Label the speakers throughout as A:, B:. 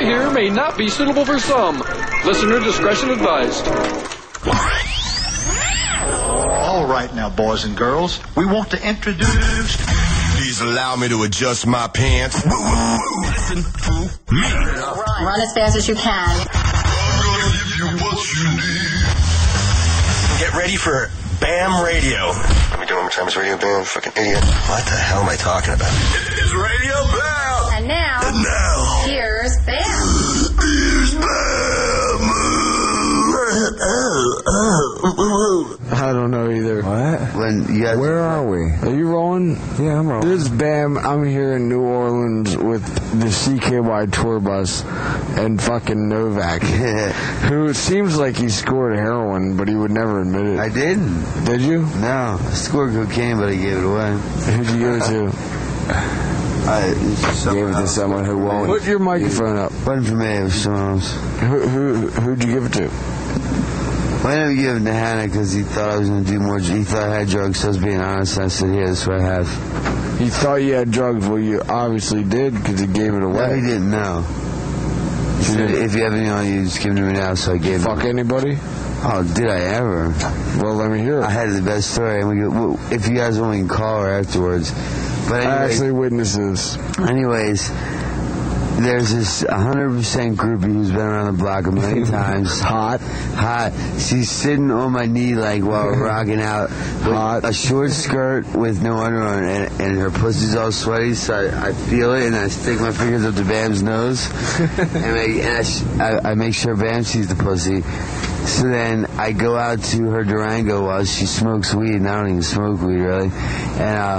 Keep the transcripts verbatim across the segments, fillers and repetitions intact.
A: hear may not be suitable for some. Listener discretion advised.
B: All right now, boys and girls, we want to introduce...
C: Please allow me to adjust my pants. Listen to me.
D: Run. Run as fast as you can.
C: I'm gonna give you what you need. Get ready for BAM Radio. Let me do it one more time. It's Radio BAM, fucking idiot. What the hell am I talking about? It's Radio BAM.
D: And now,
C: and now,
D: here's BAM.
C: Here's BAM.
E: I don't know either.
F: What?
E: When you guys,
F: Where are we?
E: Are you rolling?
F: Yeah, I'm rolling.
E: This is BAM. I'm here in New Orleans with the C K Y tour bus and fucking Novak, who it seems like he scored heroin, but he would never admit it.
G: I didn't.
E: Did you?
G: No. I scored cocaine, but I gave it away.
E: Who'd you give it to?
G: I
F: gave it to someone who won't.
E: Put your microphone up.
G: Wasn't for me, it was someone else.
E: Who, who, who'd you give it to?
G: Well, I didn't give it to Hannah because he thought I was going to do more. He thought I had drugs, so I was being honest. I said, yeah, that's what I have.
E: He thought you had drugs. Well, you obviously did because he gave it away.
G: No, he didn't know. He said, if you have any on you, just give it to me now, so I gave
E: Fuck
G: it.
E: anybody?
G: Oh, did I ever?
E: Well, let me hear it.
G: I had the best story. And we go, well, if you guys want, we can call her afterwards. But anyways,
E: I actually witnesses.
G: Anyways, there's this one hundred percent groupie who's been around the block a million times.
E: Hot.
G: Hot. She's sitting on my knee like while we're rocking out. With
E: Hot.
G: A short skirt with no underwear on, and, and her pussy's all sweaty, so I, I feel it, and I stick my fingers up to Bam's nose, and, I, and I, sh- I, I make sure Bam sees the pussy. So then I go out to her Durango while she smokes weed, and I don't even smoke weed, really. And, uh...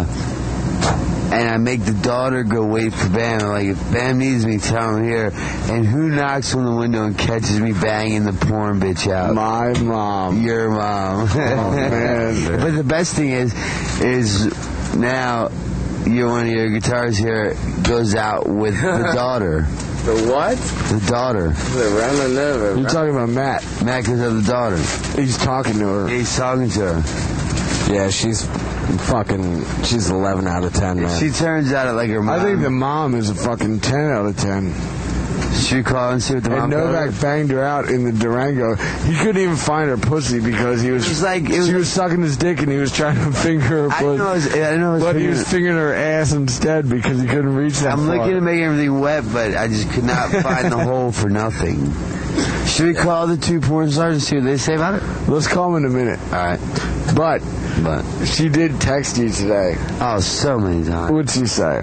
G: And I make the daughter go wait for Bam. I'm like, if Bam needs me, tell him here. And who knocks on the window and catches me banging the porn bitch out?
E: My mom.
G: Your mom.
E: Oh, man.
G: But the best thing is, is now your one of your guitars here goes out with the daughter.
F: The what?
G: The daughter.
F: The Rananova.
E: You're talking about Matt.
G: Matt goes out the daughter.
E: He's talking to her.
G: He's talking to her.
F: Yeah, she's fucking, she's eleven out of ten, man.
G: She turns out like her mom.
E: I think the mom is a fucking ten out of ten.
G: Should we call and see what the
E: and
G: mom
E: Novak
G: goes?
E: banged her out in the Durango. He couldn't even find her pussy because he was,
G: It was like, it was
E: she was sucking his dick and he was trying to finger her
G: I
E: pussy.
G: know, it was, I know it was
E: But he
G: fingering-
E: was fingering her ass instead because he couldn't reach that
G: I'm
E: far.
G: looking to make everything wet, but I just could not find the hole for nothing. Should we call the two porn stars and see what they say about it?
E: Let's call him in a minute.
G: All right.
E: But,
G: But
E: she did text you today.
G: oh, so many times.
E: What'd she say?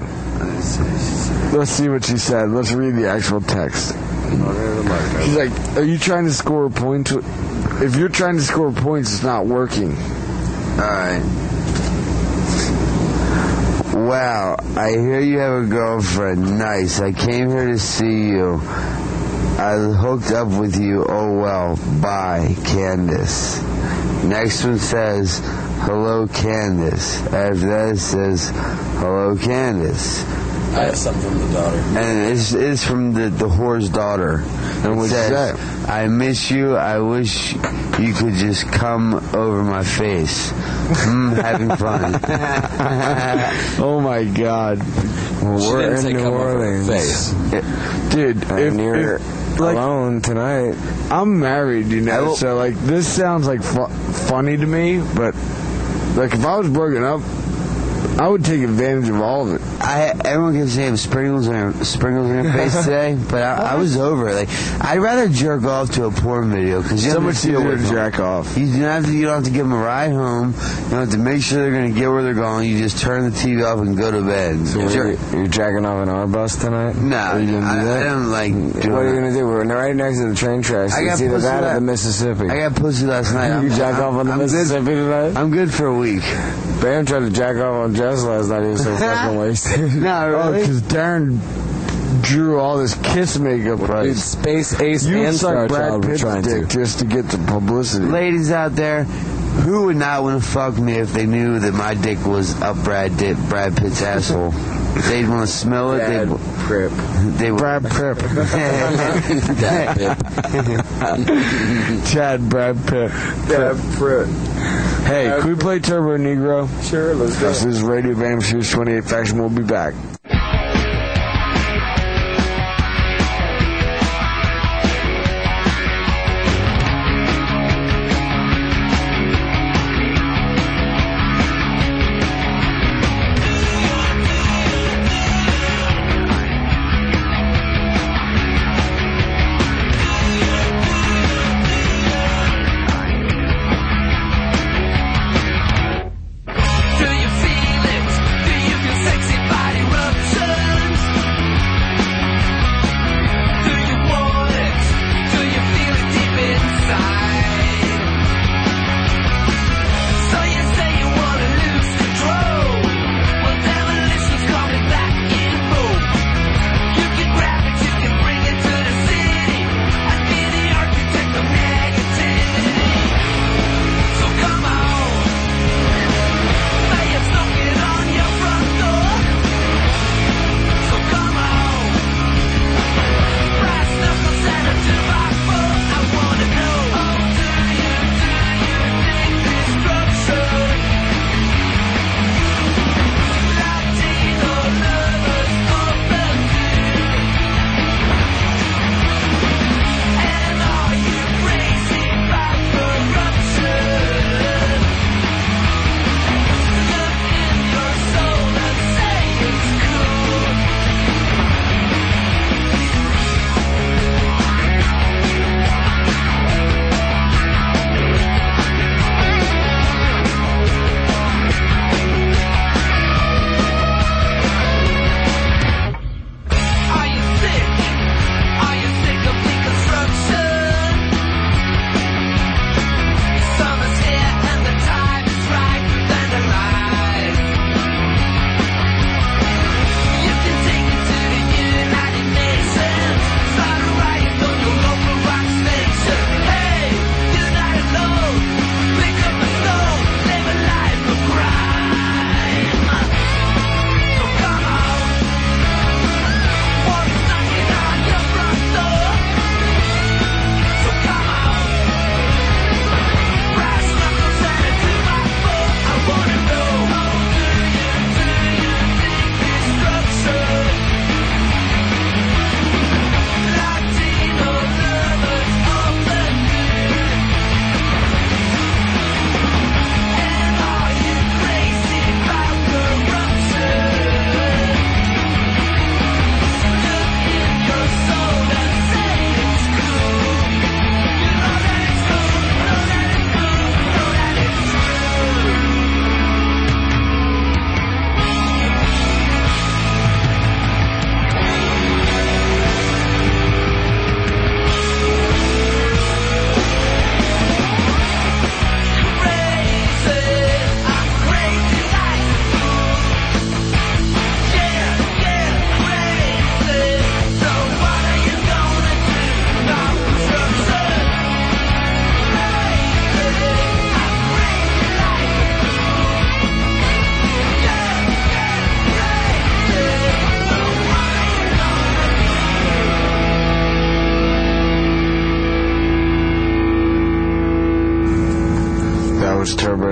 E: Let's see what she said. Let's read the actual text. She's like, are you trying to score points? If you're trying to score points, it's not working.
G: All right. Wow, I hear you have a girlfriend. Nice. I came here to see you. I hooked up with you. Oh, well. Bye, Candace. Next one says, hello, Candace. After that, it says, hello, Candace.
F: I have something from the daughter.
G: And it's, it's from the, the whore's daughter.
E: And what
G: It
E: says,
G: says, I miss you. I wish you could just come over my face. Mm, having fun.
E: oh my God.
F: Well,
E: She
F: we're
E: didn't
F: in
E: say
F: New
E: come over her
F: Orleans.
E: face. Dude,
F: and
E: if,
F: you're
E: if, like,
F: alone tonight.
E: I'm married, you know,
G: will-
E: so like this sounds like fu- funny to me, but like if I was broken up, I would take advantage of all of it.
G: I, everyone can say sprinkles on your, sprinkles on your face today, but I, I was over it. Like, I'd rather jerk off to a porn video because you
E: So
G: have
E: much
G: to deal
E: easier
G: with
E: to
G: them.
E: jack off.
G: You don't have to. You don't have to give them a ride home. You don't have to make sure they're going to get where they're going. You just turn the T V off and go to bed.
F: So
G: Jerk-
F: you're, you're jacking off in our bus tonight?
G: no,
E: Are you gonna
G: I,
E: do that?
G: I don't like.
F: What
G: doing
F: are you
G: that.
F: going to do? We're right next to the train tracks.
G: I got
F: It's either
G: pussy
F: that or
G: that-
F: the Mississippi.
G: I got pussy last night.
F: You
G: I'm,
F: jack
G: I'm,
F: off on the
G: I'm
F: Mississippi
G: Good,
F: tonight?
G: I'm good for a week.
F: Bam tried to jack off on Jess last night. He was so fucking wasted.
G: No,
E: Oh,
G: really.
E: because Darren drew all this kiss makeup
F: Dude,
E: right.
F: Space Ace
E: You
F: and Star
E: suck Brad
F: Child were
E: Pitt's
F: trying
E: dick
F: to.
E: just to get the publicity.
G: Ladies out there, who would not want to fuck me if they knew that my dick was up Brad Dick, Brad Pitt's asshole? They'd want to smell it.
F: Brad
G: They'd,
F: Prip.
G: they would.
E: Brad Pitt. Chad Brad Pitt.
F: Brad Prip.
E: Hey, can we play Turbo Negro?
F: Sure, let's go.
E: This is Radio Bam Series twenty-eight Faction. We'll be back.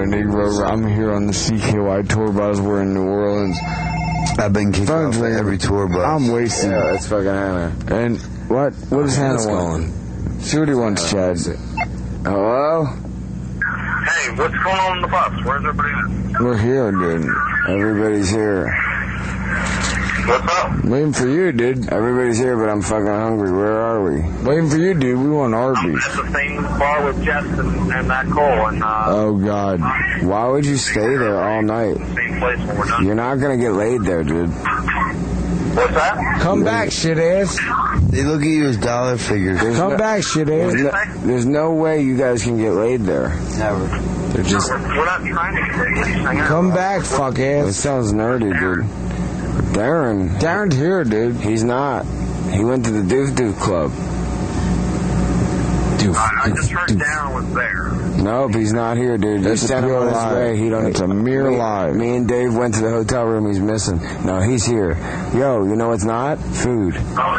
E: Nick Rover. I'm here on the C K Y tour bus. We're in New Orleans.
G: I've been kicked off
E: Phone's
G: by
E: ringing.
G: every tour bus.
E: I'm wasted.
F: Yeah, it's fucking Hannah.
E: And what? What does Hannah
F: What's
E: want? See what he wants, Chad. Hello?
H: Hey, what's going on in the bus? Where's everybody at?
E: We're here, dude. Everybody's here.
H: What's up?
E: Waiting for you, dude.
F: Everybody's here, but I'm fucking hungry. Where are we?
E: Waiting for you, dude. We want
H: I'm
E: Arby's.
H: at the same bar with Jess and, and that Cole, and uh,
E: Oh, God.
F: Why would you stay there all night?
H: same place when we're done.
F: You're not gonna get laid there, dude.
H: What's that?
E: Come back, shit ass.
G: They look at you as dollar figures.
E: Come back, shit ass.
F: There's no, there's no way you guys can get laid there.
G: Never.
F: They're just.
H: We're, we're not trying to get laid. We're just hanging out.
E: Come back, fuck
F: It
E: ass.
F: sounds nerdy, dude. Darren.
E: Darren's here, dude.
F: He's not. He went to the Doof Doof Club.
E: Doof,
H: I, I just
E: doof,
H: heard
E: doof.
H: Darren was there.
F: Nope, he's not here, dude.
E: That's
F: you
E: a
F: sent him
E: pure
F: on his
E: lie.
F: way. He don't.
E: That's a mere
F: me,
E: lie.
F: Me and Dave went to the hotel room. He's missing. No, he's here. Yo, you know what's not? Food.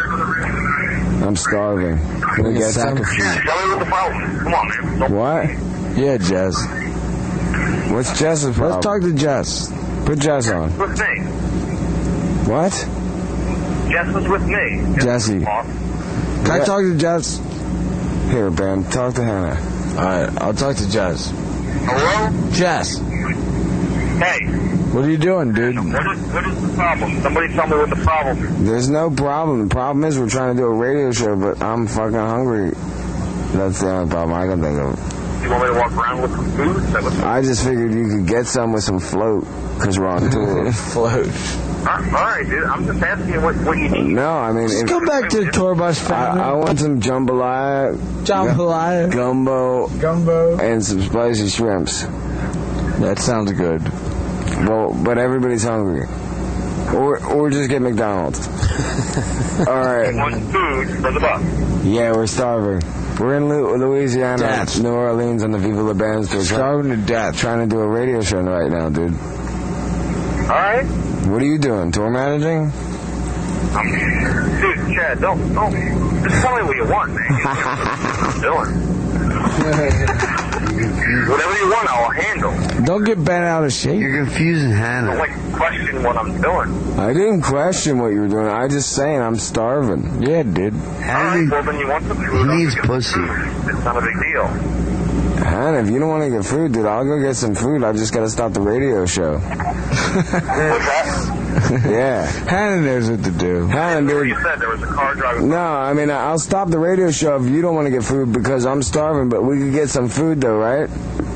F: I'm starving. Can we get
E: Sack
F: some?
E: of food.
H: Tell me what the problem is. Come on, man. Don't
F: What?
E: Yeah, Jess.
F: What's Jess's problem?
E: Let's talk to Jess.
F: Put Jess on.
H: with me.
F: What?
H: Jess was with me.
E: Jesse.
H: Boss.
E: Can I
F: Yeah.
E: talk to Jess?
F: Here, Ben. Talk to Hannah.
E: Alright, I'll talk to Jess.
H: Hello?
E: Jess,
H: Hey,
E: what are you doing, dude?
H: what is, what is the problem? Somebody tell me what the problem is.
F: There's no problem. The problem is we're trying to do a radio show, but I'm fucking hungry. That's the only problem I can think of.
H: You want me to walk around with some food? Is that what's
F: I just figured you could get some with some float, because we're on tour.
E: Float.
H: All right, dude. I'm just asking you what, what you need.
F: No, I mean,
E: Let's
F: if,
E: go back to the tour bus
F: I,
E: family.
F: I want some jambalaya,
E: Jambalaya.
F: gumbo,
E: Gumbo.
F: and some spicy shrimps.
E: That sounds good.
F: Well, but everybody's hungry. Or or just get McDonald's. All right.
H: Want food for the bus.
F: Yeah, we're starving. We're in Lu- Louisiana,
E: Death.
F: New Orleans on the Viva La Bands tour.
E: Starving to death.
F: Trying to do a radio show right now, dude.
H: All right?
F: What are you doing? Tour managing?
H: I'm, dude, Chad, don't, don't. Just tell me what you want, man. You know what I'm doing. Whatever you want, I'll handle.
E: Don't get bent out of shape.
G: You're confusing
H: Don't,
G: Hannah.
H: like, question what I'm doing.
F: I didn't question what you were doing. I just saying I'm starving.
E: Yeah, dude.
H: All right,
G: Hannah,
H: well, then you want some food.
G: he
H: I'll
G: needs
H: get some
G: pussy.
H: food. It's not a big deal.
F: Hannah, if you don't want to get food, dude, I'll go get some food. I just got to stop the radio show.
H: What's that?
F: Yeah.
E: Hannah knows what to do.
F: Hannah,
H: Remember
F: dude.
H: you said there was a car driving.
F: No, I mean, I'll stop the radio show if you don't want to get food because I'm starving, but we could get some food, though, right?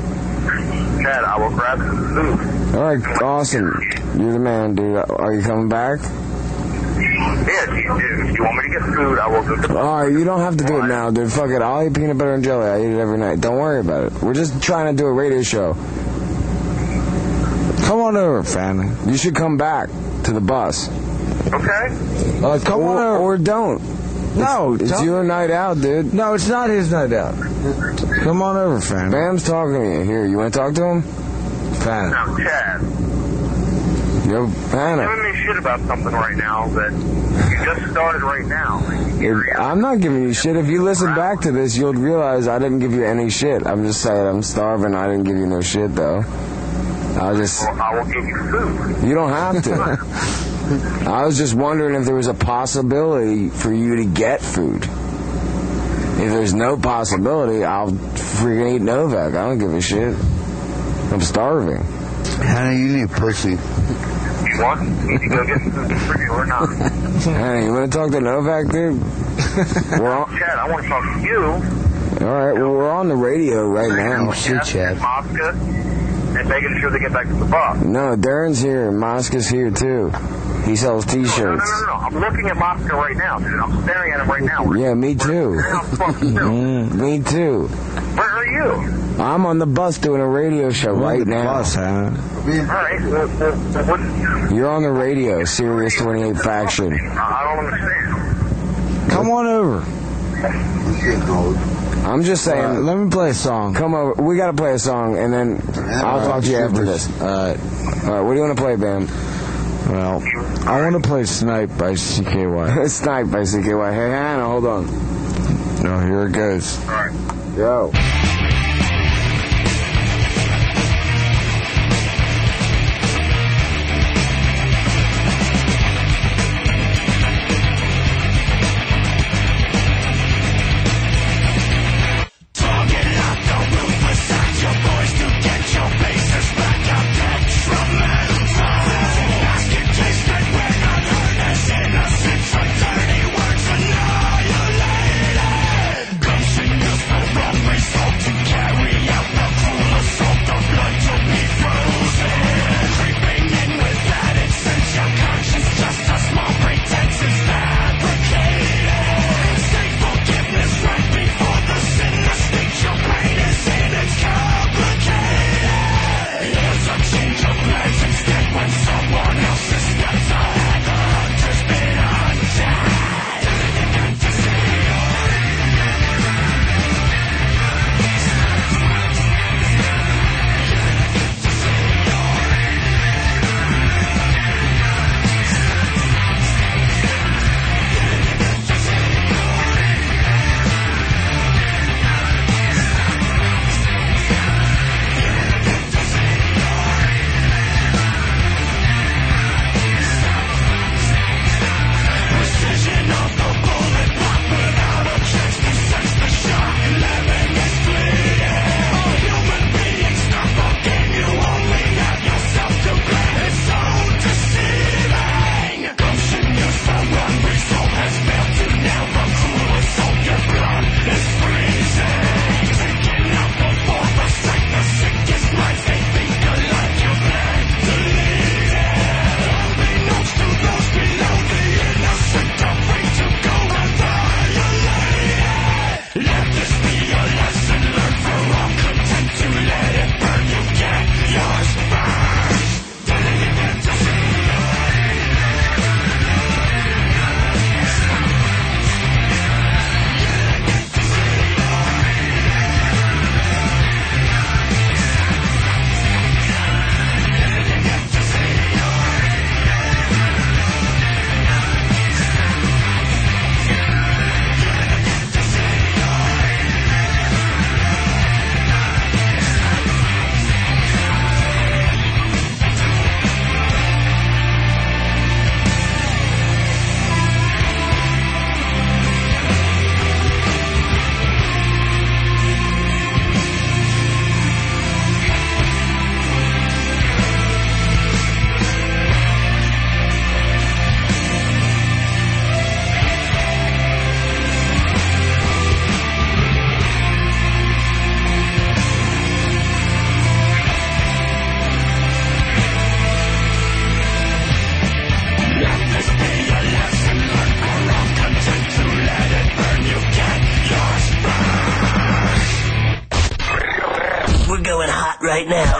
H: Chad, I will grab some food.
F: All right, awesome. You're the man, dude. Are you coming back?
H: Yeah, if you, if you want me to get food, I will go get
F: All right, you don't have to do it now, dude. Fuck it. I'll eat peanut butter and jelly. I eat it every night. Don't worry about it. We're just trying to do a radio show.
E: Come on over, Fanny.
F: You should come back to the bus.
H: Okay?
E: Uh, come on
F: Or,
E: over.
F: or don't.
E: no,
F: It's
E: tell-
F: your night out, dude.
E: no, it's not his night out. Come on over, Fanny.
F: Bam's talking to you. Here, you want to talk to him?
E: Fanny.
H: Now, Chad,
F: Yo, Hannah.
H: giving me shit about something right now that you just started right now.
F: If- I'm not giving you shit. If you listen back to this, you'll realize I didn't give you any shit. I'm just saying I'm starving. I didn't give you no shit, though. I just...
H: Well, I will give you food.
F: You don't have to. I was just wondering if there was a possibility for you to get food. If there's no possibility, I'll freaking eat Novak. I don't give a shit. I'm starving.
G: Hannah, you need pussy.
H: You want me to go get food for you or not?
F: Hey, you want to talk to Novak, dude? We're on,
H: Chad, I want to talk to you.
F: all right, well, we're on the radio right now.
G: Oh, shit, Chad.
H: Mosca, and making sure they get back to the bus.
F: No, Darren's here. Mosca's here, too. He sells
H: No, no, no,
F: T-shirts.
H: no, no. I'm looking at Mosca right now, dude. I'm staring at him right now.
F: Yeah, me too.
H: Where the fuck are you?
F: Mm, me too.
H: Where are you?
F: I'm on the bus doing a radio show right now.
E: Boss, Hannah.
H: All right. Well, well, well, what,
F: You're on the radio, Sirius twenty-eight Faction.
H: I don't understand.
E: Come on over.
F: I'm just saying,
E: Uh, let me play a song.
F: come over. We got to play a song, and then I'll talk to you after this.
E: All right.
F: All right, what do you want to play, Bam?
E: Well, I want to play Snipe by C K Y.
F: Snipe by C K Y. Hey, Hannah, hold on.
E: No, here it goes.
H: All right.
F: Yo.
C: right now.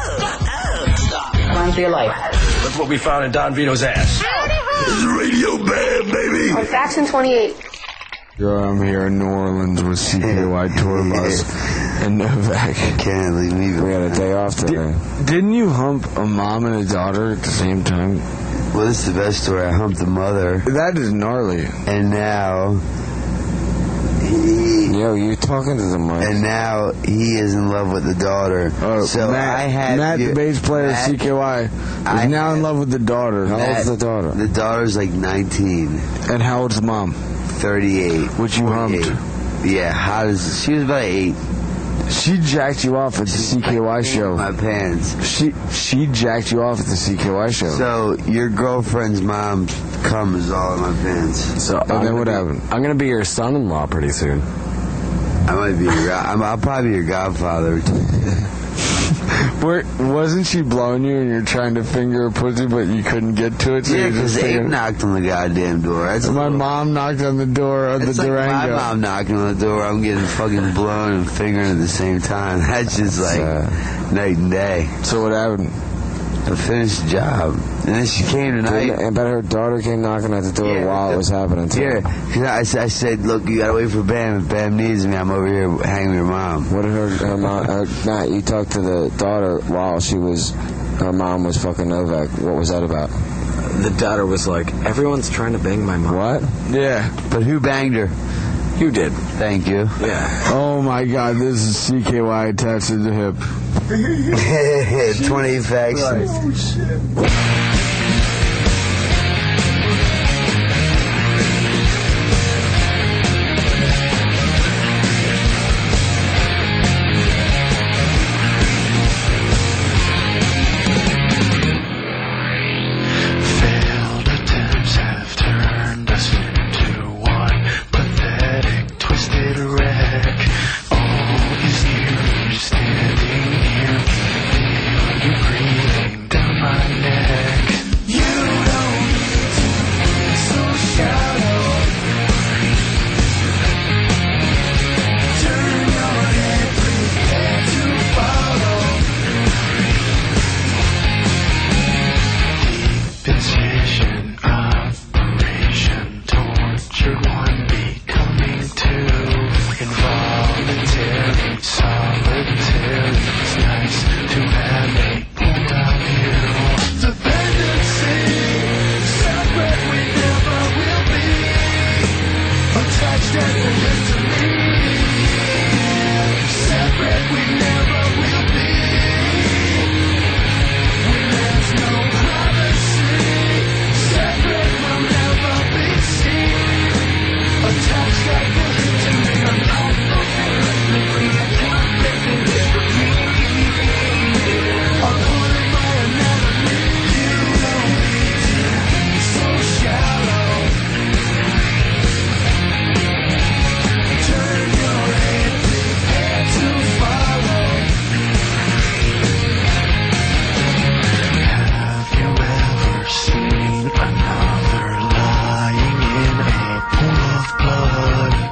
D: Run for your life.
C: Look what we found in Don Vito's ass. This is Radio Bam, baby.
D: On Faction twenty-eight.
E: Yo, I'm here in New Orleans with C K Y Tour Bus and Novak.
G: Can't leave me.
F: We had a day off today.
E: Did, didn't you hump a mom and a daughter at the same time?
G: Well, this is the best story. I humped the mother.
E: That is gnarly.
G: And now... He,
F: Yo, you talking to the mic.
G: And now he is in love with the daughter.
E: Oh,
G: so
E: Matt,
G: I had
E: Matt the bass player,
G: Matt,
E: C K Y, is
G: I
E: now
G: had,
E: in love with the daughter.
F: How
G: Matt,
F: old's the daughter?
G: The daughter's like nineteen.
E: And how old's the mom?
G: thirty-eight.
E: Which you humped?
G: Yeah, hot as... She was about eight.
E: She jacked you off at the C K Y show.
G: My pants.
E: She she jacked you off at the C K Y show.
G: So your girlfriend's mom cum is all in my pants.
F: So
E: and then what happened?
F: I'm gonna be your son-in-law pretty soon.
G: I might be your. I'm, I'll probably be your godfather.
E: Where, wasn't she blowing you and you're trying to finger a pussy, but you couldn't get to it? So
G: Yeah,
E: you
G: because
E: just
G: Abe
E: figured-
G: knocked on the goddamn door. That's a
E: My
G: little-
E: mom knocked on the door of
G: It's
E: the
G: like
E: Durango.
G: my mom knocking on the door. I'm getting fucking blown and fingering at the same time. That's just like
F: Uh,
G: night and day.
E: So what happened?
G: I finished the job, and then she came tonight.
F: And but her daughter came knocking at the door
G: Yeah,
F: while it was happening too.
G: Yeah, 'cause I, s- I said, look, you gotta wait for Bam. If Bam needs me, I'm over here hanging with your mom.
F: What did her, her mom, her, Matt, you talked to the daughter while she was, her mom was fucking Novak. What was that about?
I: The daughter was like, everyone's trying to bang my mom.
F: What?
E: Yeah.
G: But who banged her?
I: You did.
G: Thank you.
I: Yeah.
E: Oh my God, this is C K Y attached to the hip.
G: twenty factions.
J: Failed attempts have turned us into one pathetic, twisted wreck. All is near, standing here, feel you breathing down my neck. You don't need to be so shallow. Turn your head, prepare to follow. Incision, operation, tortured one becoming two. Involuntary, solitary. It's nice to have a point of view. Dependency, separate we never will be. Attached at the hip to me. Separate we never will be. When there's no privacy. Separate will never be seen. Attached like the hip to me. I'm not fulfilling the conflict between. I'm pulling my anatomy. You don't need to be so shallow. Turn your head, prepare to follow. Have you ever seen another lying in a pool of blood?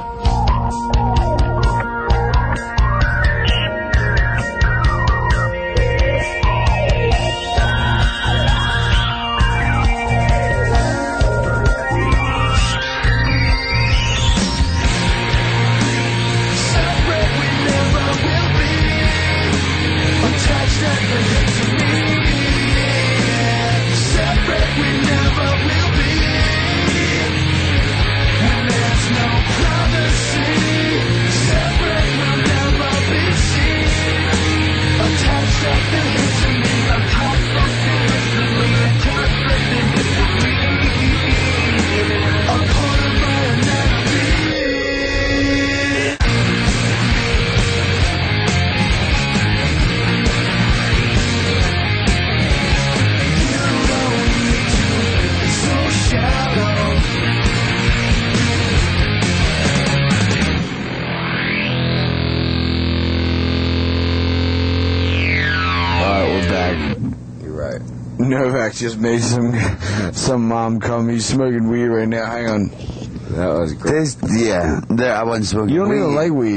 J: Separate we never will be. Attached at the hip to me. Separate we never will be. When there's no privacy. Separate will never be seen. Attached at the hip to me. I'm hot fulfilling the conflict in between. A part of my anatomy. So shallow.
E: Alright, we're back.
F: You're right.
E: Novak just made some some mom come. He's smoking weed right now. Hang on.
F: That was great.
G: This, yeah, there, I wasn't smoking
E: You don't
G: weed.
E: even like weed.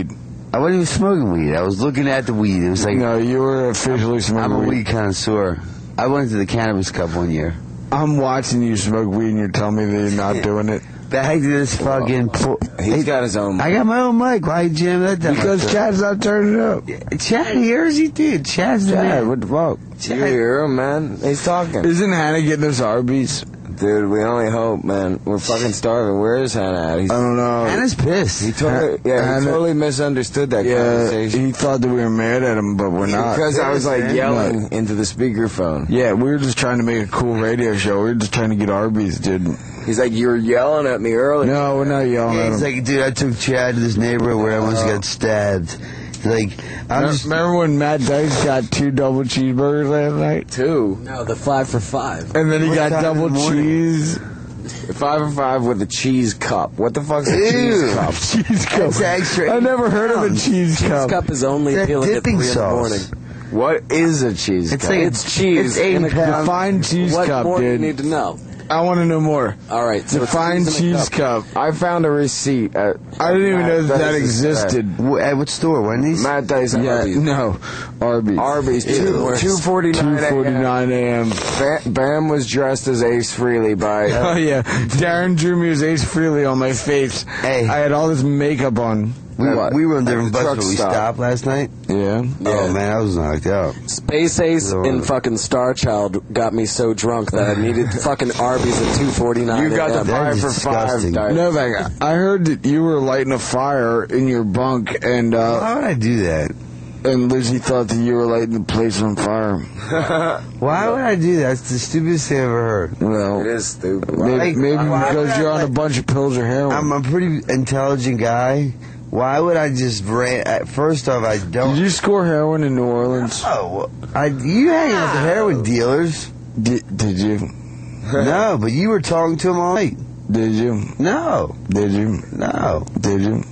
G: I wasn't even smoking weed. I was looking at the weed. It was like,
E: no, you were officially smoking
G: I'm a
E: weed.
G: weed connoisseur. I went to the Cannabis Cup one year.
E: I'm watching you smoke weed and you're telling me that you're not doing it.
G: Back to this fucking... Po-
F: He's got his own mic.
G: I got my own mic. Why you jam that down?
E: Because Chad's not turning it up.
G: Chad hears you, dude. Chad's the
F: Chad,
G: man.
F: what the fuck? You hear him, man? He's talking.
E: Isn't Hannah getting us Arby's?
F: Dude, we only hope, man. We're fucking starving. Where is Hannah at? He's,
E: I don't know.
G: Hannah's pissed.
F: He totally, yeah,
E: Hannah-
F: he totally misunderstood that
E: Yeah,
F: conversation.
E: he thought that we were mad at him, but we're not.
F: Because I was like
G: man.
F: yelling into the speakerphone.
E: Yeah, we were just trying to make a cool radio show. We were just trying to get Arby's, dude.
F: He's like, you were yelling at me earlier.
E: No, we're not yelling
G: Yeah,
E: at
G: he's
E: him.
G: like, dude, I took Chad to this neighborhood where I almost got stabbed. Like, I'm just...
E: Remember when Matt Dice got two double cheeseburgers last night?
F: Two.
I: No, the five for five.
E: And then he
G: What
E: got
G: time
E: double
G: in the morning?
E: cheese.
F: Five for five with a cheese cup. What the fuck's a
G: Ew.
F: cheese cup?
E: Cheese cup.
G: That's extra
E: I never heard of a
G: pounds.
E: cheese
I: Cheese
E: cup.
I: cup is only
G: That
I: appealing at
G: dipping
I: three in the
G: sauce.
I: morning.
F: What is a cheese
G: It's
F: cup?
G: like-
F: it's cheese.
G: it's eight
F: in a
G: pounds.
F: cup.
E: Define cheese
I: What
E: cup,
I: more do you
E: dude.
I: need to know?
E: I want to know more.
I: All right, so it's
E: Define
I: cheese in a
E: cheese
I: cup.
E: cup.
F: I found a receipt at.
E: I didn't even
F: Matt
E: know that, that
F: Dice's,
E: existed.
G: Wh- At what store? Wendy's?
F: Uh, Matt Dice
E: Yeah,
F: Arby's.
E: no. Arby's.
F: Arby's.
E: Ew.
F: Two, two forty
E: two
F: nine.
E: forty-nine a.m.
F: Bam, Bam was dressed as Ace Frehley by.
E: Oh, yeah. Darren drew me as Ace Frehley on my face.
G: Hey.
E: I had all this makeup on.
G: We,
F: What?
G: we were on different
F: At the
G: buses,
F: truck
G: but we
F: stop.
G: stopped last night.
E: Yeah.
G: Oh, man, I was knocked out.
I: Space Ace
G: Lord.
I: and fucking Star Child got me so drunk that I needed fucking Arby's at two forty-nine.
F: You got the
G: That
F: five
G: is
F: for
G: disgusting.
F: five.
E: Novak, I heard that you were lighting a fire in your bunk, and uh,
G: Why would I do that?
E: and Lizzie thought that you were lighting the place on fire.
G: Why would I do that? That's the stupidest thing I've ever heard.
E: Well,
F: It is stupid.
E: maybe,
G: Like,
E: maybe
G: why would
E: because
G: I,
E: you're on a
G: like-
E: bunch of pills or heroin.
G: I'm a pretty intelligent guy. Why would I just ran? uh, First off, I don't.
E: Did you score heroin in New Orleans?
G: Oh, I you hanging with the heroin dealers?
E: Did, did you?
G: No, but you were talking to them all night.
E: Did you?
G: No,
E: Did you?
G: no.
E: Did you?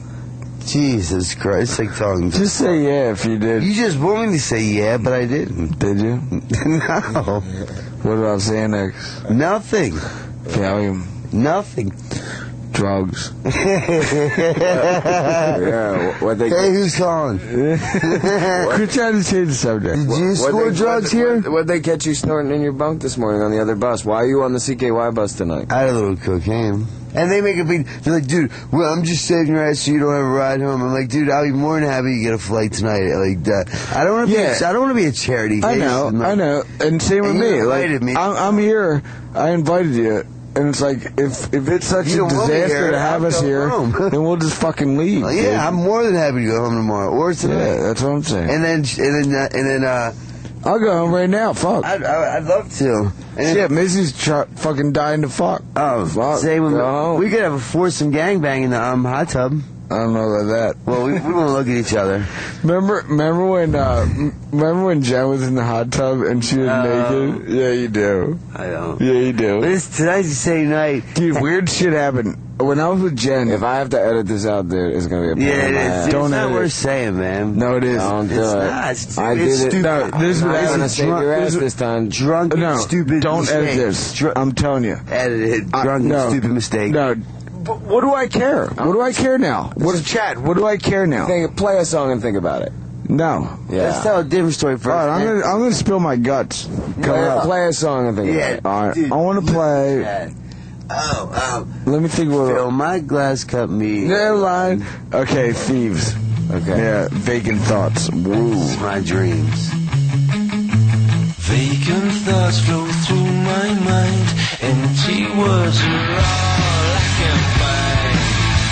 G: Jesus Christ, it's like talking. To
E: Just say yeah if you did.
G: You just want me to say yeah, but I didn't.
E: Did you?
G: No,
E: What about Xanax?
G: nothing,
E: Valium?
G: nothing.
E: Drugs?
F: Yeah, what they.
G: Hey, who's calling?
E: Quit trying to change the subject.
G: Did you
F: What
G: score
F: they-
G: drugs
F: what-
G: here?
F: What, what'd they catch you snorting in your bunk this morning on the other bus? Why are you on the C K Y bus tonight?
G: I had a little cocaine. And they make a big, they're like, dude, well, I'm just saving your ass so you don't have a ride home. I'm like, dude, I'll be more than happy you get a flight tonight. Like that. I don't want to be,
E: Yeah.
G: a, I don't want to be a charity
E: I
G: case.
E: know,
G: I'm not-
E: I know. And same with
G: And you
E: me. Like,
G: invited me.
E: I'm, I'm here. I invited you. And it's like, if if it's such
G: You
E: a
G: don't want me
E: disaster
G: here,
E: to have
G: I'll
E: us
G: go
E: here,
G: home.
E: then we'll just fucking leave.
G: Well,
E: dude.
G: yeah, I'm more than happy to go home tomorrow or tonight.
E: Yeah, that's what I'm saying.
G: And then, and then, uh, and then, uh,
E: I'll go home right now. Fuck.
G: I'd, I'd love to. And
E: Shit, Missy's tr- fucking dying to fuck.
G: Oh,
E: Fuck.
G: say when
E: Go home.
G: we could have a foursome gangbang in the um, hot tub.
E: I don't know about that.
G: Well, we, we won't look at each other.
E: Remember, remember when, uh, m- remember when Jen was in the hot tub and she was
G: No.
E: naked? Yeah, you do.
G: I don't.
E: Yeah, you do.
G: This tonight's the same night.
E: Dude, weird shit happened. When I was with Jen,
F: If I have to edit this out, dude, it's gonna be a
G: Yeah,
F: pain in
G: it
F: my
G: is.
F: ass.
G: Dude,
E: Don't
G: it's not
E: edit
G: worth
E: it.
G: saying, man.
E: no, it is.
F: Don't do
G: It's
F: it.
G: not. It's,
F: I
G: it's
F: did it.
G: stupid.
E: No, this is
F: I'm
E: what
F: not
E: I
F: gonna
E: was
F: save
E: drunk-
F: your ass
E: this is-
F: this time.
G: Drunk and
E: No,
G: stupid
E: don't
G: mistake.
E: edit this.
G: Dr-
E: I'm telling you.
G: edit it.
E: I-
G: Drunk
E: no,
G: and stupid mistake.
E: No. But what do I care? What do I care now? What is chat? What do I care now?
F: Think, play a song and think about it.
E: No.
F: Yeah.
G: Let's tell a different story first.
E: All right, I'm gonna I'm gonna spill my guts. Come
F: Play,
E: up.
F: play a song and think
G: Yeah.
F: about it.
E: All right,
G: Dude,
E: I want to play.
G: Yeah. Oh, oh.
E: Let me think what.
G: Fill my glass cup, me.
E: Never line. Okay, thieves.
F: Okay.
E: Yeah, vacant thoughts. Woo.
G: My dreams.
J: Vacant thoughts flow through my mind. Empty words are all I can find.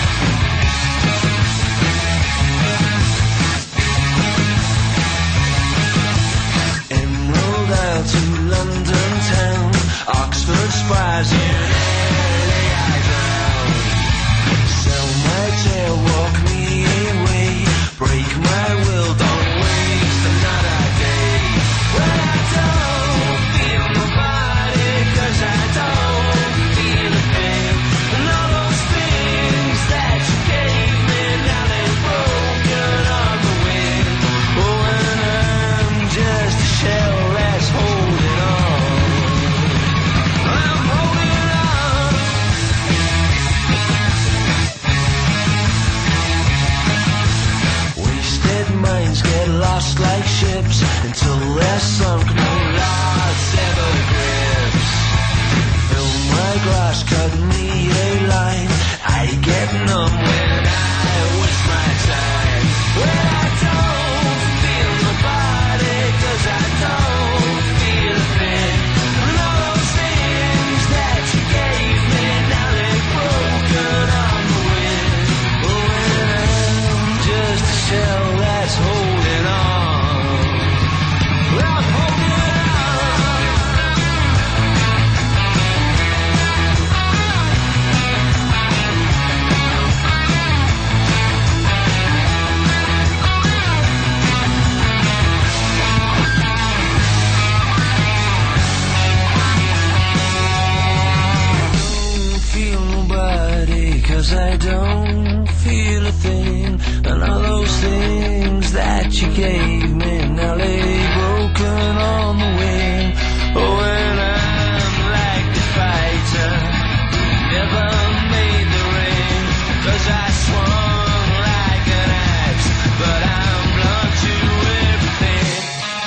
J: Emerald Isle to London town. Oxford spies in L A I drown. Sell my tail, walk me away. Break my will, don't waste another day. Well, I don't feel my body, 'cause I don't feel a thing. And all those things that you gave me, now they're broken on the wind. Oh, and I'm just a shell that's holding on. I'm holding on. get lost like ships until they're sunk, no lots ever grips. Fill my glass, cut me a line. I get numb when I waste my time. When I don't feel nobody, cause I don't feel a thing. And all those things that you gave me, now they're broken on the wind. Oh, and I'm just a shell that's holding on. Well, I'm holding on. Cause I don't feel a thing. And all those things that you gave me, now lay broken on the wing. Oh, and I'm like the fighter who never made the ring. Cause I swung like an axe, but I'm blunt to everything.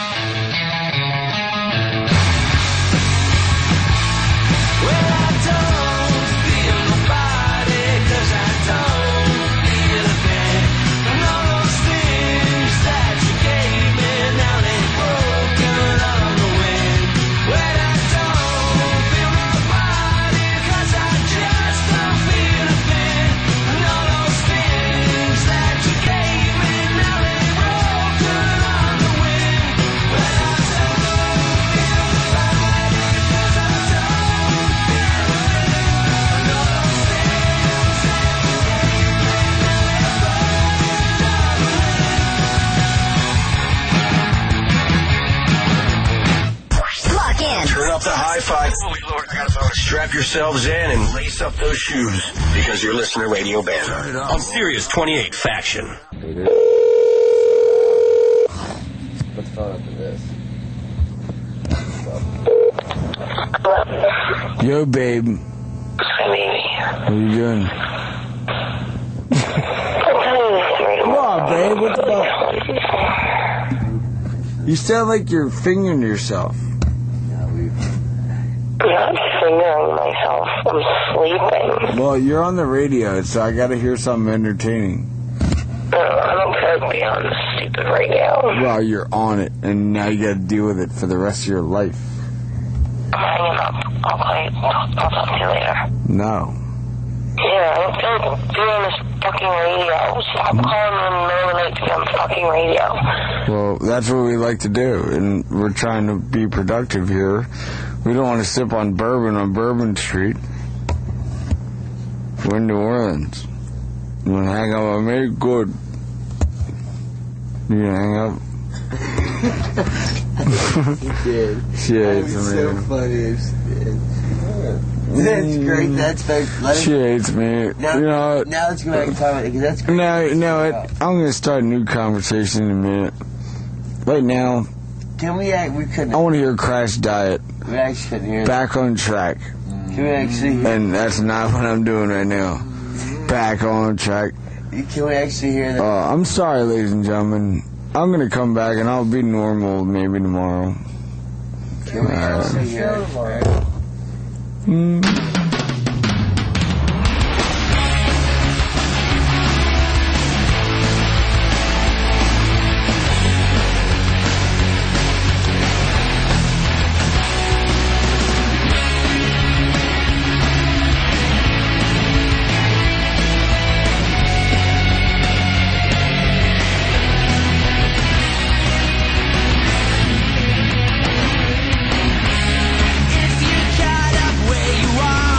J: Well, I don't feel nobody, cause I don't feel a thing. And all those things that you gave me, now they're broken on the wind. Well, I don't feel nobody, cause I just don't feel a thing. And all those things that you gave me, now they're broken on the wind. Well, I don't feel nobody, cause I don't feel a thing. And all those things that you gave me, now they're broken on the wind.
D: Lock in.
C: Turn up the hi-fi. Strap yourselves in and lace up those shoes because you're listening to Radio Band on Sirius twenty-eight Faction.
F: Let's phone up to this.
E: Yo, babe.
H: Hi,
E: What are you doing?
H: baby.
E: Come on, babe. What the fuck? You sound like you're fingering yourself.
H: I'm not fingering myself. I'm sleeping.
E: Well, you're on the radio, so I gotta hear something entertaining.
H: Uh, I don't care to be on the stupid radio.
E: Well, you're on it, and now you gotta deal with it for the rest of your life.
H: I'm hanging up. I'll call you. I'll, I'll talk to you later.
E: No.
H: Yeah, I don't feel like doing this fucking radio. Stop calling me in the middle of the night to be on the fucking radio.
E: Well, that's what we like to do, and we're trying to be productive here. We don't want to sip on bourbon on Bourbon Street. We're in New Orleans. You want to hang out with me? Good. You gonna hang out?
G: He did.
E: Shit,
G: That was so funny. It's- That's great. That's very. Let
E: She hates me.
G: Now,
E: you know,
G: now let's go back and talk about it because that's great.
E: now, you know what? I'm going to start a new conversation in a minute. Right now,
G: Can we act? We couldn't.
E: I want to hear Crash Diet.
G: We actually couldn't hear.
E: Back on track.
G: Can we actually?
E: And that's not what I'm doing right now. Back on track.
G: Can we actually hear that?
E: Uh, I'm sorry, ladies and gentlemen. I'm going to come back and I'll be normal maybe tomorrow.
G: Can we actually hear it?
E: Mm.
J: If you're caught up where you are,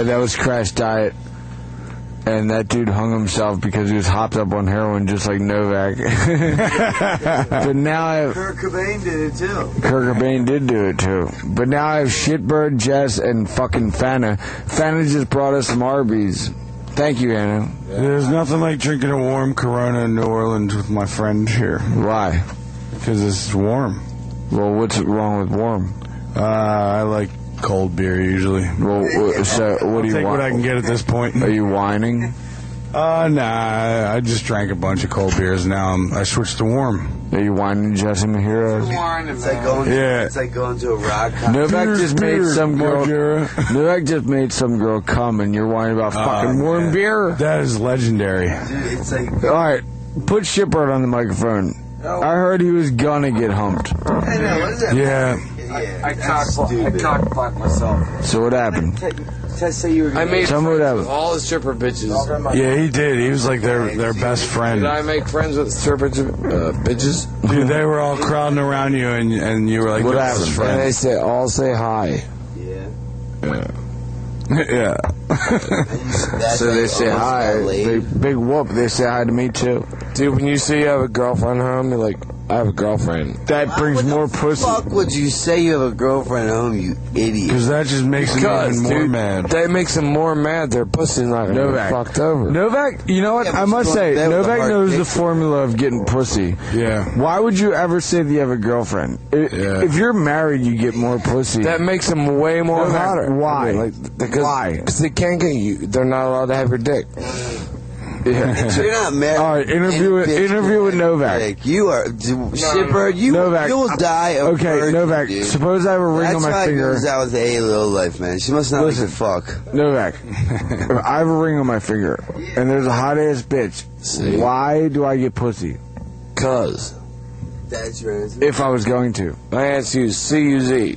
E: Uh, that was Crash Diet. And that dude hung himself because he was hopped up on heroin just like Novak. But now I have...
G: Kurt Cobain did it too.
E: Kurt Cobain did do it too. But now I have Shitbird, Jess, and fucking Fana. Fana just brought us some Arby's. Thank you, Anna.
K: There's nothing like drinking a warm Corona in New Orleans with my friend here.
E: Why?
K: Because it's warm.
E: Well, what's wrong with warm?
K: Uh, I like cold beer usually.
E: Well, so what
K: I'll
E: do you
K: take
E: want?
K: what I can get at this point.
E: Are you whining?
K: Uh, nah. I just drank a bunch of cold beers. Now I'm, I switched to warm.
E: Are you whining, Jesse Mahiro?
G: It's like going. To,
K: Yeah.
G: It's like going to a rock concert.
E: Novak just made
K: beer,
E: some girl.
K: Margera.
E: Novak just made some girl come, and you're whining about fucking
K: Oh,
E: warm
K: man.
E: beer.
K: That is legendary.
G: Dude, it's like.
E: All right, put Shitbird on the microphone. I heard he was gonna get humped.
G: I know, what is that?
K: Yeah.
G: Yeah,
I: I
G: that's
I: cock, I
G: stupid.
I: cock blocked myself.
E: So what happened?
G: Tess say you were.
I: I made
E: Tell me what
I: friends
E: happened.
I: with all the stripper bitches.
K: Yeah, he did. He was like their their best friend.
I: Did I make friends with stripper uh, bitches?
K: Dude, they were all crowding around you, and and you were like,
E: What
K: their
E: happened?
K: best
F: And they
K: friend.
F: say, all say hi.
G: Yeah.
K: Yeah.
G: That's
E: So they
G: like
E: say
G: almost
E: hi.
G: got laid.
E: They, big whoop. They say hi to me too.
F: Dude, when you say you have a girlfriend home, you're like, I have a girlfriend.
E: That brings more pussy.
G: Fuck would you say you have a girlfriend at home, you idiot?
K: Because that just makes them
F: Because,
K: even more
F: dude,
K: mad.
F: that makes them more mad. Their pussy's not going to
E: Novak.
F: get fucked over.
E: Novak, you know what?
G: Yeah, but
E: I must
G: she's
E: say,
G: going to bed with a
E: Novak
G: hard
E: knows the
G: dick.
E: formula of getting pussy.
K: Yeah.
E: Why would you ever say that you have a girlfriend? I-
K: Yeah.
E: If you're married, you get more pussy.
F: That makes them way more
E: Novak,
F: hotter.
E: why?
F: I mean, like, because,
E: Why?
F: Because they can't get you. They're not allowed to have your dick.
E: Yeah.
G: You're not married.
E: All right, interview with-
G: Any bitch
E: interview with
G: can
E: Novak.
G: dick. You are d- shitbird. You
E: Novak.
G: you will die of
E: Okay,
G: virgin,
E: Novak,
G: dude.
E: suppose I have a ring
G: That's
E: on my
G: why
E: finger.
G: it goes out with A little life, man. She must not
E: Listen.
G: like to fuck.
E: Novak, if I have a ring on my finger, and there's a hot ass bitch,
F: See?
E: why do I get pussy?
F: Cuz.
G: That's your answer.
E: If I was going to.
F: My answer is C U Z.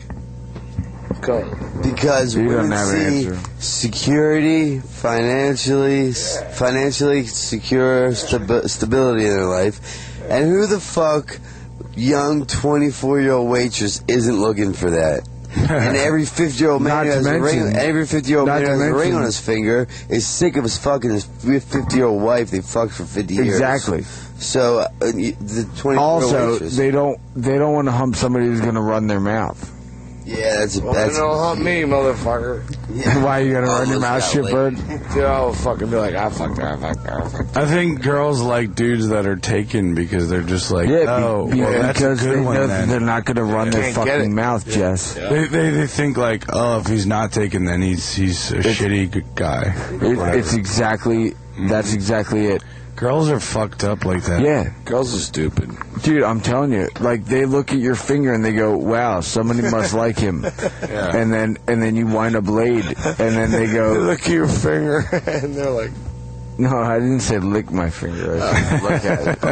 F: Cuz.
G: Because
E: You don't
G: women
E: have an
G: see
E: answer.
G: security, financially, financially secure stabi- stability in their life, and who the fuck, young twenty-four-year-old waitress isn't looking for that? And every fifty-year-old man
E: Not
G: who
E: to
G: has a
E: mention-
G: ring, every fifty-year-old
E: not
G: man who
E: to
G: has a ring
E: mention-
G: on his finger is sick of his fucking his fifty-year-old wife they fucked for fifty years.
E: Exactly.
G: So uh, y- the twenty-four-year-old
E: Also,
G: waitress.
E: they don't they don't want to hump somebody who's going to run their mouth.
G: yeah, that's
F: Well,
G: that's.
F: don't hump me, motherfucker.
G: Yeah.
E: Why you going to run your mouth,
G: Almost got
E: shitbird?
G: laid.
F: Dude, I'll fucking be like, I fucked her, I fucked her, I fucked her.
K: I think girls like dudes that are taken because they're just like,
E: Yeah,
K: oh,
E: be-
K: well, that's a
E: because
K: good
E: they
K: one
E: know
K: then.
E: they're not going to run their
F: Can't get
E: fucking
F: it.
E: mouth, Jess.
K: They, they they think like, oh, if he's not taken, then he's he's a shitty good guy.
E: It,
K: Whatever.
E: it's exactly, that's exactly it.
K: Girls are fucked up like that.
E: Yeah.
F: Girls are stupid.
E: Dude, I'm telling you, like they look at your finger and they go, "Wow, somebody must like him," and then and then you wind up laid, and then they
F: They
E: go,
F: look at your finger and they're like,
E: "No, I didn't say lick my finger. I said look at it."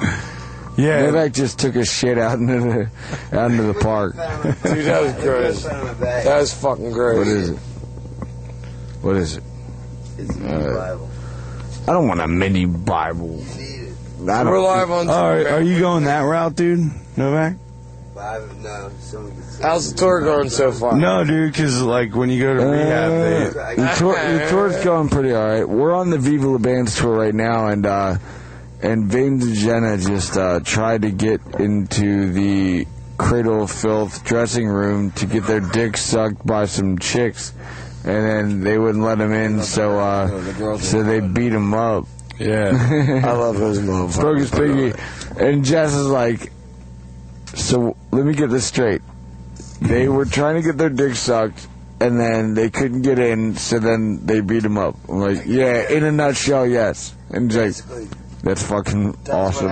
K: Yeah.
E: Novak just took a shit out into the out into the park.
F: dude, that was gross. That was fucking gross.
E: What is it? What is it?
G: It's in
E: Uh,
G: the Bible.
E: I don't want a mini Bible. I
F: We're
E: don't,
F: live on
K: All right, are you going that route, dude? Novak?
G: Bible no, someone gets
F: How's the tour going so far?
K: No, dude, because like when you go to rehab, they,
E: Uh, the, tour, the tour's going pretty all right. We're on the Viva La Bands tour right now, and uh, and Vanes and Jenna just uh, tried to get into the Cradle of Filth dressing room to get their dicks sucked by some chicks, and then they wouldn't let them in, so uh, so they beat them up.
K: yeah.
F: I love those motherfuckers.
E: Broke his pinky, and Jess is like, so let me get this straight. They were trying to get their dick sucked, and then they couldn't get in, so then they beat him up. I'm like, yeah, in a nutshell, yes. And he's like, that's fucking awesome.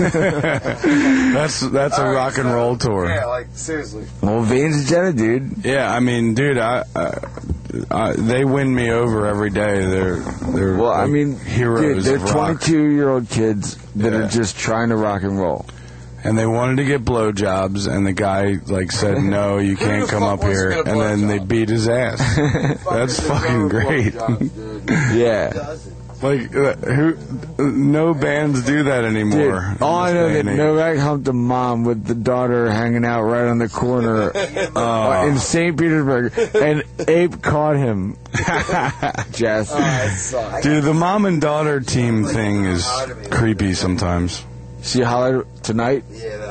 K: That's that's a rock and roll tour.
F: Yeah, like, seriously.
E: Well, Vanes and Jenna, dude.
K: Yeah, I mean, dude, I, I, I they win me over every day. They're they're
E: Well, I
K: like
E: mean,
K: heroes.
E: dude, they're
K: of rock.
E: twenty-two-year-old kids that
K: Yeah.
E: are just trying to rock and roll.
K: And they wanted to get blowjobs, and the guy like said, "No, you can't come up
F: wants to
K: here."
F: get a
K: And then
F: blowjob?
K: they beat his ass. That's fucking great.
E: Yeah.
K: Like, uh, who? No bands do that anymore.
E: Dude, all I know
K: This
E: that
K: day and age.
E: Novak humped a mom with the daughter hanging out right on the corner uh, in Saint Petersburg, and Ape caught him. Jess.
K: Dude, the mom and daughter team thing is creepy sometimes.
E: She hollered tonight?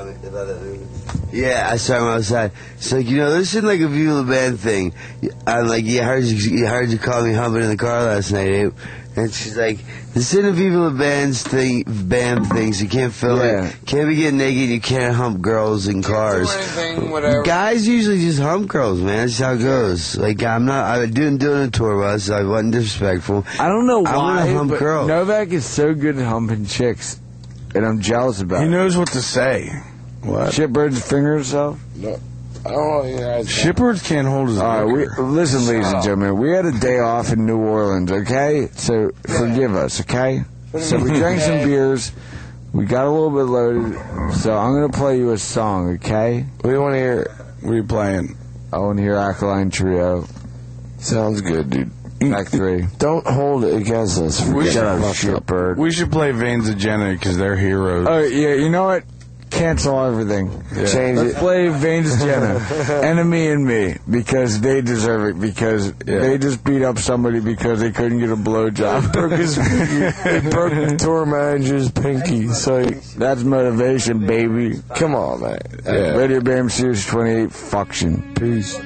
G: Yeah, I saw him outside. She's like, you know, this isn't like a View of the Band thing. I'm like, yeah, I heard you, I heard you call me humping in the car last night, Abe. And she's like, this isn't a Viva La Band's thing, band things. You can't film
E: Yeah.
G: it. Can't be getting naked. You can't hump girls in cars.
F: anything, whatever.
G: Guys usually just hump girls, man. That's how it goes. Like, I'm not, I didn't do a tour bus. I wasn't disrespectful.
E: I don't know
G: I wanna
E: why,
G: hump
E: but
G: girls.
E: Novak is so good at humping chicks, and I'm jealous about
K: He
E: it.
K: knows what to say. What?
E: Shitbird's finger himself?
F: No, I don't know. You guys
K: Shipward can't hold his
E: All right, we,
K: liquor.
E: listen, ladies and gentlemen, we had a day off in New Orleans, okay? So forgive us, okay? So we drank some beers, we got a little bit loaded, so I'm going to play you a song, okay?
F: What do you want to hear?
K: What are you playing?
E: I want to hear Alkaline Trio,
F: Sounds good, dude.
E: Act three.
F: Don't hold it against us.
K: We
F: Forget
K: should-
F: about
E: Shut
F: shit.
E: up, Bird.
K: We should play Veins of Jenna because they're heroes.
E: Oh, yeah, you know what? Cancel everything.
F: Change
E: Let's
F: it.
E: play Veins Jenna, Enemy and Me, because they deserve it, because they just beat up somebody because they couldn't get a blowjob.
F: Broke his, he broke the tour manager's pinky. So
E: That's motivation, baby.
F: come on, man. Yeah.
E: Radio Bam Series twenty-eight, Fuction.
F: Peace.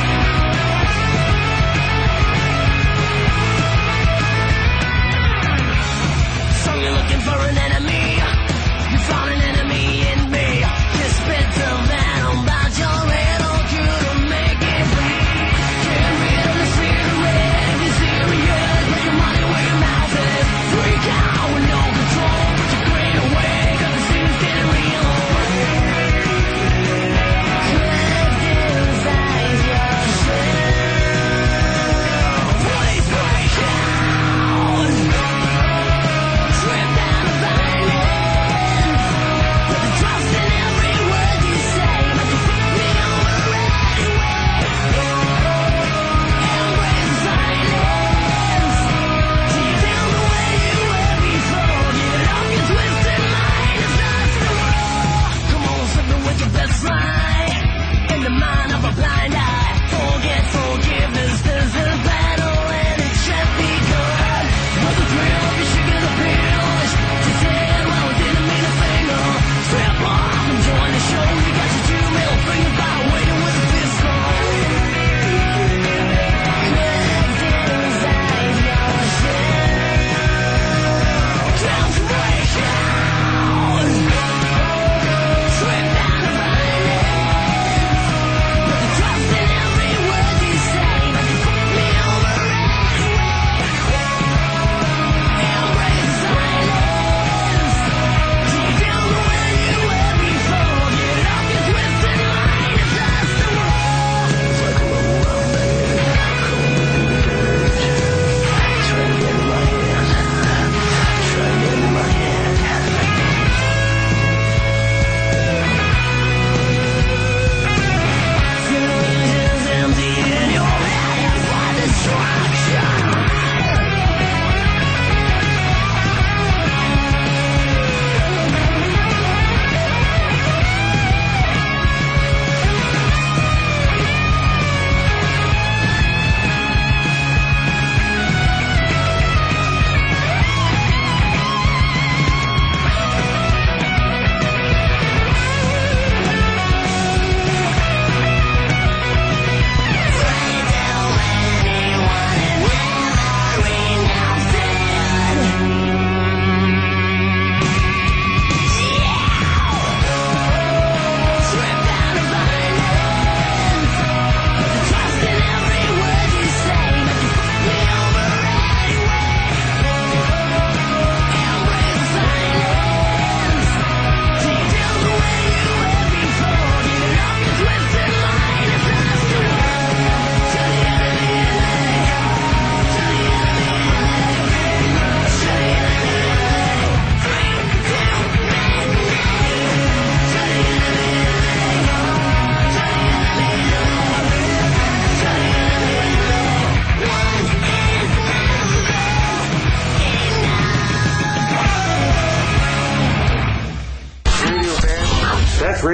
J: Thank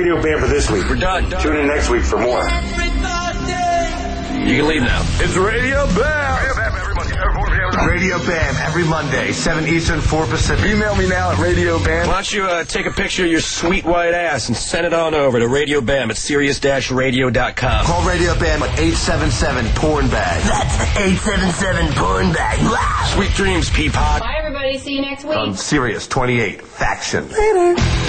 C: Radio Bam for this week. We're done. Tune in next week for more. You can leave now. It's Radio Bam. Radio Bam every Monday. Radio Bam every Monday, seven Eastern, four Pacific. Email me now at Radio Bam. Why don't you uh, take a picture of your sweet white ass and send it on over to Radio Bam at Sirius Radio dot com. Call Radio Bam at eight seven seven porn bag. That's eight seven seven porn bag. Wow. Sweet dreams, Peapod.
D: Bye, everybody. See you next week.
C: On Sirius twenty-eight, Faction. Later.